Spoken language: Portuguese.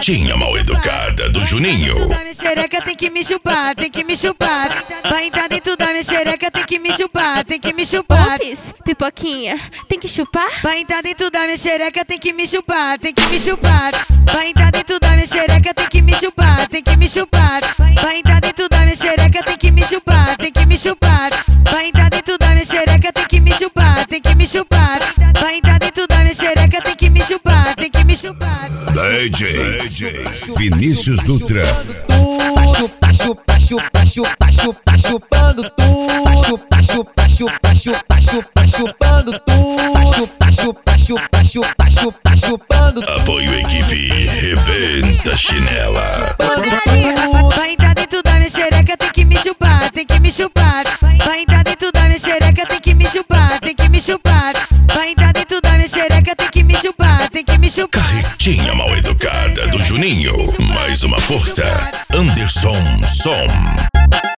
Carretinha mal educada do Juninho. Da minha xereca tem que me chupar, tem que me chupar. Vai entrar dentro da minha xereca, tem que me chupar, tem que me chupar. Ops, pipoquinha, tem que chupar? Vai entrar dentro da minha xereca, tem que me chupar, tem que me chupar. Vai entrar dentro da minha xereca, tem que me chupar, tem que me chupar. Vai entrar dentro da minha xereca, tem que me chupar, tem que me chupar. Vai entrar dentro da minha xereca, tem que me chupar, tem que me chupar. Vai entrar dentro da minha xereca, tem que me chupar, tem que me chupar. DJ Vinícius Dutra. Tá chupando tudo. Tá chupando tudo. Tá chupando. Apoio equipe Rebenta Chinela. Vai entrar dentro da minha xereca, tem que me chupar, tem que me chupar. Vai entrar dentro da minha xereca, tem que me chupar, tem que me chupar. Vai entrar dentro da minha xereca, tem que me chupar, tem que me chupar. Carretinha mal educada do Juninho. Mais uma força. Anderson Som.